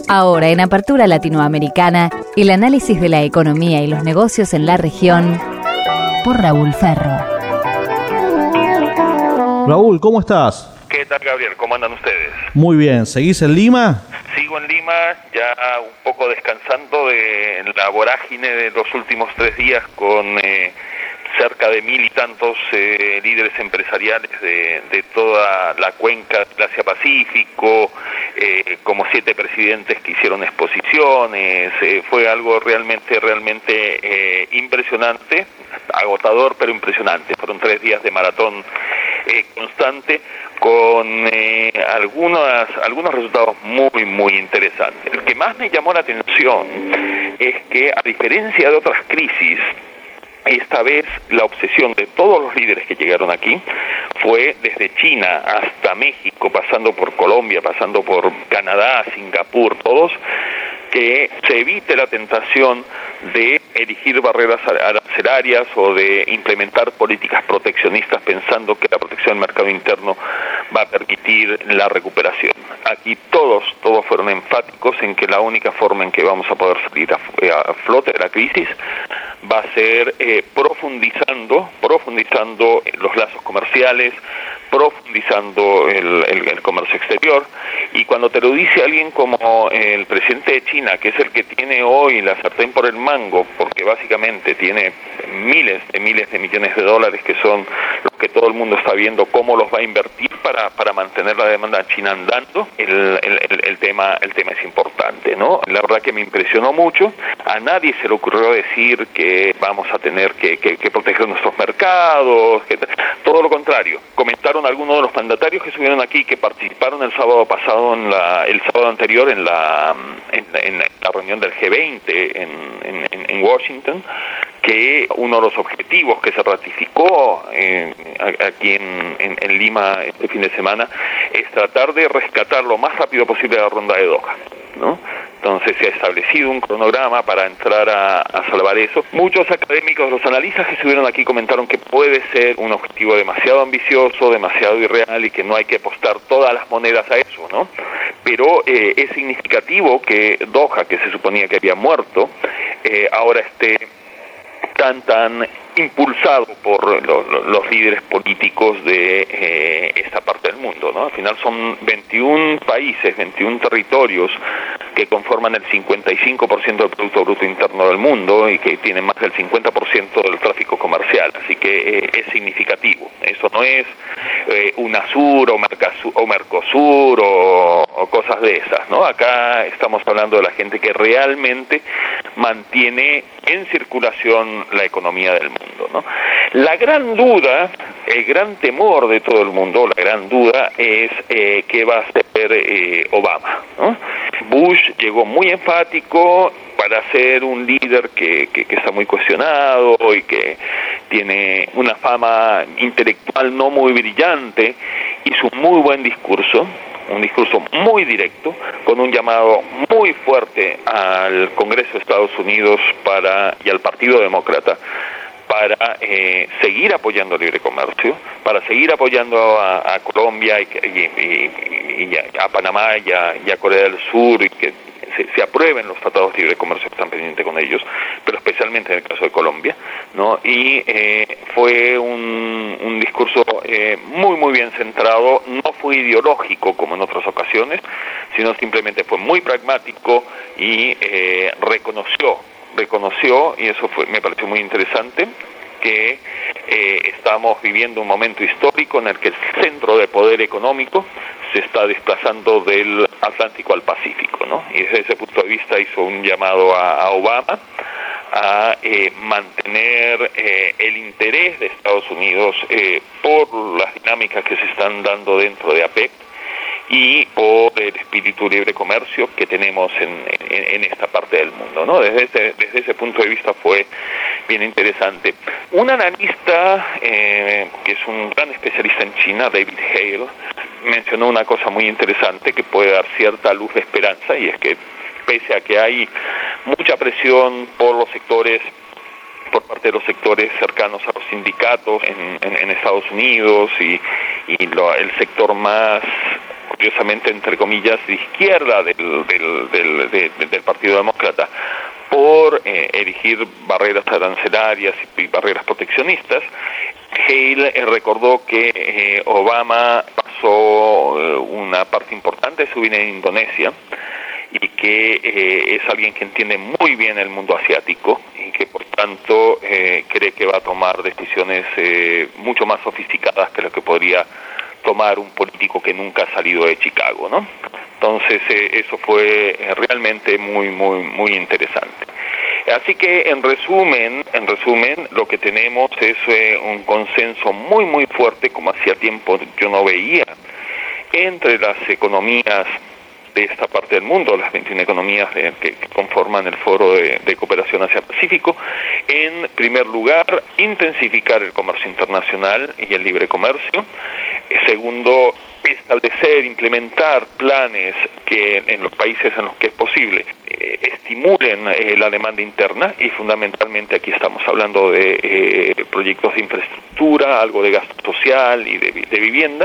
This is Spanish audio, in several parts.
Ahora en Apertura Latinoamericana, el análisis de la economía y los negocios en la región por Raúl Ferro. Raúl, ¿cómo estás? ¿Qué tal, Gabriel? ¿Cómo andan ustedes? Muy bien. ¿Seguís en Lima? Sigo en Lima, ya un poco descansando de la vorágine de los últimos 3 días con cerca de 1.000 y tantos líderes empresariales de toda la cuenca del Asia-Pacífico, como 7 presidentes que hicieron exposiciones. Fue algo realmente impresionante, agotador pero impresionante. Fueron 3 días de maratón constante con algunos resultados muy interesantes. El que más me llamó la atención es que, a diferencia de otras crisis, esta vez la obsesión de todos los líderes que llegaron aquí fue desde China hasta México, pasando por Colombia, pasando por Canadá, Singapur, todos, que se evite la tentación de erigir barreras arancelarias o de implementar políticas proteccionistas pensando que la protección del mercado interno va a permitir la recuperación. Aquí todos fueron enfáticos en que la única forma en que vamos a poder salir a flote de la crisis va a ser profundizando los lazos comerciales, profundizando el comercio exterior. Y cuando te lo dice alguien como el presidente de China, que es el que tiene hoy la sartén por el mango, porque básicamente tiene miles de millones de dólares, que son los que todo el mundo está viendo cómo los va a invertir para mantener la demanda china andando, el tema es importante, ¿no? La verdad que me impresionó mucho. A nadie se le ocurrió decir que vamos a tener que proteger nuestros mercados, todo lo contrario. Comentaron algunos de los mandatarios que estuvieron aquí, que participaron el sábado pasado, el sábado anterior en la reunión del G20 en Washington, que uno de los objetivos que se ratificó aquí en Lima este fin de semana es tratar de rescatar lo más rápido posible la ronda de Doha, ¿no? Entonces se ha establecido un cronograma para entrar a salvar eso. Muchos académicos, los analistas que estuvieron aquí, comentaron que puede ser un objetivo demasiado ambicioso, demasiado irreal, y que no hay que apostar todas las monedas a eso, ¿no? Pero es significativo que Doha, que se suponía que había muerto, ahora esté tan impulsado por los líderes políticos de esta parte del mundo, ¿no? Al final son 21 países, 21 territorios que conforman el 55% del Producto Bruto Interno del mundo y que tienen más del 50% del tráfico comercial, así que es significativo. Eso no es UNASUR o Mercosur o cosas de esas, ¿no? Acá estamos hablando de la gente que realmente mantiene en circulación la economía del mundo, ¿no? La gran duda, el gran temor de todo el mundo, la gran duda es qué va a hacer Obama, ¿no? Bush llegó muy enfático para ser un líder que está muy cuestionado y que tiene una fama intelectual no muy brillante. Hizo un muy buen discurso, un discurso muy directo, con un llamado muy fuerte al Congreso de Estados Unidos y al Partido Demócrata para seguir apoyando el libre comercio, para seguir apoyando a Colombia y a Panamá y a Corea del Sur, y que se aprueben los tratados de libre comercio que están pendientes con ellos, pero especialmente en el caso de Colombia, ¿no? Y fue un discurso muy bien centrado. No fue ideológico como en otras ocasiones, sino simplemente fue muy pragmático y reconoció, y eso me pareció muy interesante, que estamos viviendo un momento histórico en el que el centro de poder económico se está desplazando del Atlántico al Pacífico, ¿no? Y desde ese punto de vista hizo un llamado a Obama a mantener el interés de Estados Unidos por las dinámicas que se están dando dentro de APEC y por el espíritu libre comercio que tenemos en esta parte del mundo, ¿no? Desde ese punto de vista fue bien interesante. Un analista que es un gran especialista en China, David Hale, mencionó una cosa muy interesante que puede dar cierta luz de esperanza, y es que pese a que hay mucha presión por parte de los sectores cercanos a los sindicatos en Estados Unidos y el sector más curiosamente entre comillas de izquierda del Partido Demócrata, por erigir barreras arancelarias y barreras proteccionistas. Hale recordó que Obama pasó una parte importante de su vida en Indonesia y que es alguien que entiende muy bien el mundo asiático y que por tanto cree que va a tomar decisiones mucho más sofisticadas que lo que podría tomar un político que nunca ha salido de Chicago, ¿no? Entonces eso fue realmente muy interesante. Así que en resumen, lo que tenemos es un consenso muy fuerte, como hacía tiempo yo no veía, entre las economías de esta parte del mundo, las 21 economías que conforman el Foro de Cooperación Asia-Pacífico. En primer lugar, intensificar el comercio internacional y el libre comercio. Segundo, establecer, implementar planes que en los países en los que es posible estimulen la demanda interna, y fundamentalmente aquí estamos hablando de proyectos de infraestructura, algo de gasto social y de vivienda.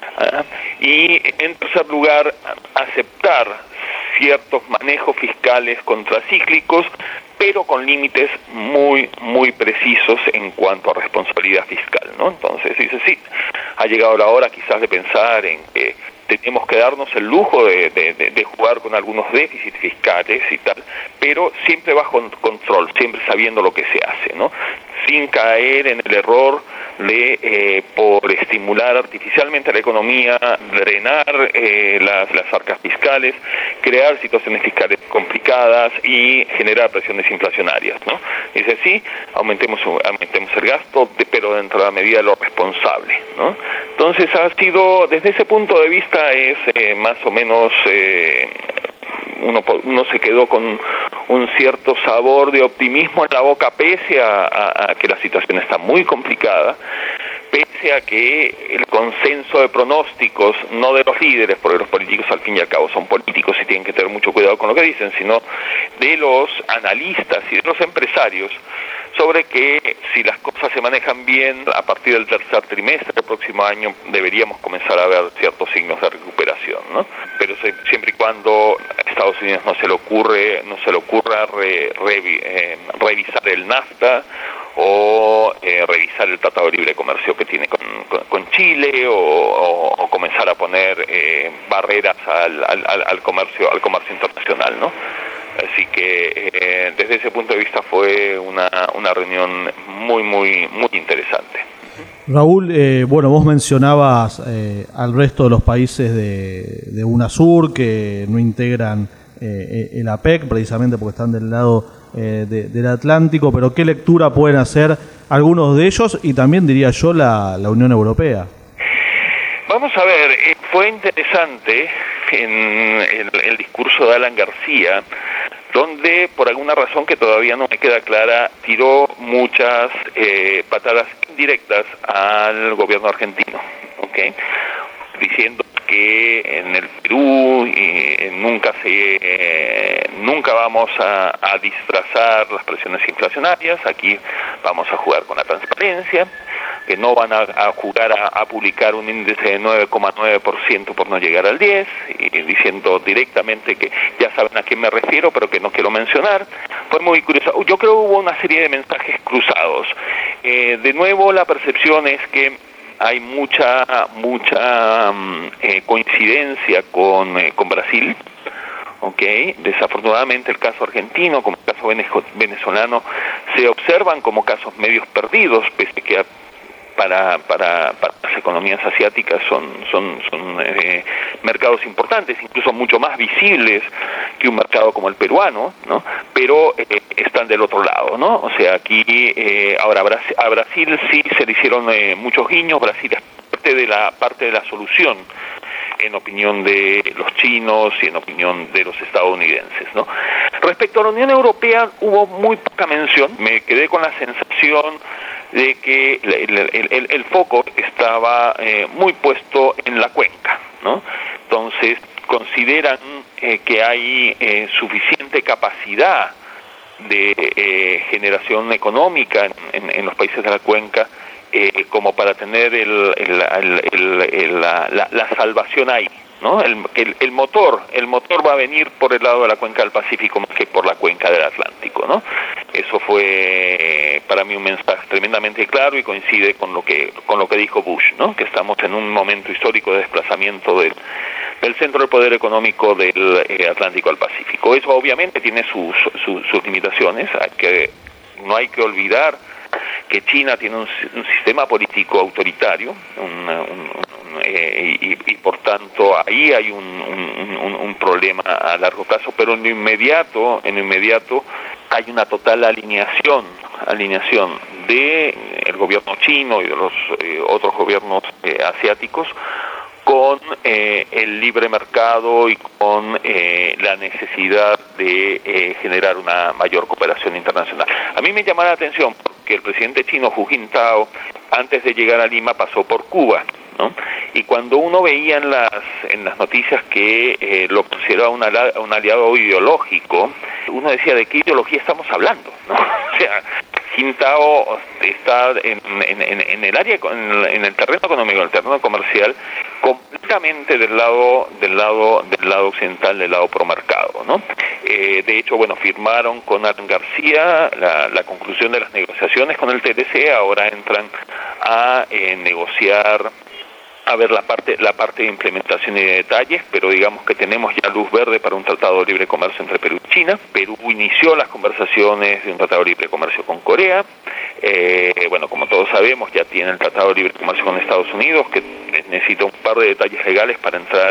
Y en tercer lugar, aceptar ciertos manejos fiscales contracíclicos, pero con límites muy precisos en cuanto a responsabilidad fiscal, ¿no? Entonces dice, sí, ha llegado la hora quizás de pensar en que tenemos que darnos el lujo de jugar con algunos déficits fiscales y tal, pero siempre bajo control, siempre sabiendo lo que se hace, ¿no? Sin caer en el error de por estimular artificialmente la economía, drenar las arcas fiscales, crear situaciones fiscales complicadas y generar presiones inflacionarias, ¿no? Dice, sí, aumentemos el gasto, pero dentro de la medida de lo responsable, ¿no? Entonces ha sido, desde ese punto de vista, es más o menos uno se quedó con un cierto sabor de optimismo en la boca, pese a que la situación está muy complicada, pese a que el consenso de pronósticos, no de los líderes, porque los políticos al fin y al cabo son políticos y tienen que tener mucho cuidado con lo que dicen, sino de los analistas y de los empresarios, sobre que si las cosas se manejan bien, a partir del tercer trimestre del próximo año deberíamos comenzar a ver ciertos signos de recuperación, ¿no? Pero siempre y cuando a Estados Unidos no se le ocurra revisar el NAFTA o revisar el Tratado de Libre Comercio que tiene con Chile, o comenzar a poner barreras al comercio internacional, ¿no? Así que desde ese punto de vista fue una reunión muy interesante. Raúl, bueno, vos mencionabas al resto de los países de UNASUR que no integran el APEC, precisamente porque están del lado del Atlántico, pero ¿qué lectura pueden hacer algunos de ellos y también, diría yo, la Unión Europea? Vamos a ver, fue interesante en el discurso de Alan García, donde por alguna razón que todavía no me queda clara, tiró muchas patadas indirectas al gobierno argentino, ¿okay? Diciendo que en el Perú nunca vamos a disfrazar las presiones inflacionarias, aquí vamos a jugar con la transparencia, que no van a jugar a publicar un índice de 9,9% por no llegar al 10%, y diciendo directamente que ya saben a quién me refiero, pero que no quiero mencionar. Fue muy curioso. Yo creo que hubo una serie de mensajes cruzados. De nuevo, la percepción es que hay mucha coincidencia con Brasil. Okay. Desafortunadamente el caso argentino como el caso venezolano se observan como casos medios perdidos, pese que para las economías asiáticas son mercados importantes, incluso mucho más visibles que un mercado como el peruano, ¿no? Pero están del otro lado, ¿no? O sea, aquí ahora a Brasil sí se le hicieron muchos guiños. Brasil es parte de la solución, en opinión de los chinos y en opinión de los estadounidenses, ¿no? Respecto a la Unión Europea hubo muy poca mención. Me quedé con la sensación de que el foco estaba muy puesto en la cuenca, ¿no? Entonces consideran que hay suficiente capacidad de generación económica en los países de la cuenca como para tener la salvación ahí, ¿no? El motor va a venir por el lado de la cuenca del Pacífico más que por la cuenca del Atlántico, ¿no? Eso fue para mí un mensaje tremendamente claro y coincide con lo que dijo Bush, ¿no? Que estamos en un momento histórico de desplazamiento del centro del poder económico del Atlántico al Pacífico. Eso obviamente tiene sus limitaciones. No hay que olvidar que China tiene un sistema político autoritario y por tanto ahí hay un problema a largo plazo, pero en lo inmediato hay una total alineación de el gobierno chino y de los otros gobiernos asiáticos con el libre mercado y con la necesidad de generar una mayor cooperación internacional. A mí me llama la atención porque el presidente chino Hu Jintao, antes de llegar a Lima, pasó por Cuba, ¿no? Y cuando uno veía en las noticias que lo consideraba un aliado ideológico, uno decía, ¿de qué ideología estamos hablando?, ¿no? O sea, Jintao está en el área, en el terreno económico, en el terreno comercial, completamente del lado occidental, del lado promercado, ¿no? De hecho, bueno, firmaron con Alan García la conclusión de las negociaciones con el TLC. Ahora entran a negociar, a ver la parte de implementación y de detalles, pero digamos que tenemos ya luz verde para un tratado de libre comercio entre Perú y China. Perú inició las conversaciones de un tratado de libre comercio con Corea. Bueno, como todos sabemos, ya tiene el tratado de libre comercio con Estados Unidos, que necesita un par de detalles legales para entrar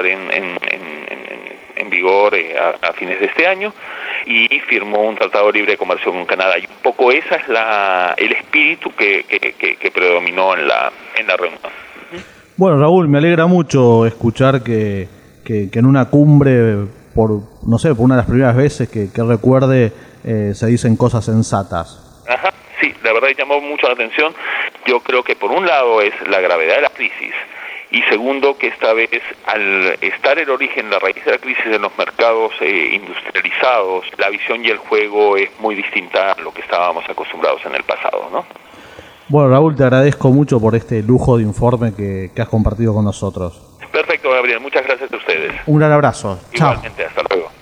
en vigor a fines de este año, y firmó un tratado de libre comercio con Canadá. Y un poco esa es el espíritu que predominó en la reunión. Bueno, Raúl, me alegra mucho escuchar que en una cumbre, por una de las primeras veces que recuerde, se dicen cosas sensatas. Ajá, sí, la verdad llamó mucho la atención. Yo creo que por un lado es la gravedad de la crisis, y segundo, que esta vez, al estar el origen, la raíz de la crisis en los mercados industrializados, la visión y el juego es muy distinta a lo que estábamos acostumbrados en el pasado, ¿no? Bueno, Raúl, te agradezco mucho por este lujo de informe que has compartido con nosotros. Perfecto, Gabriel. Muchas gracias a ustedes. Un gran abrazo. Igualmente, Chao. hasta luego.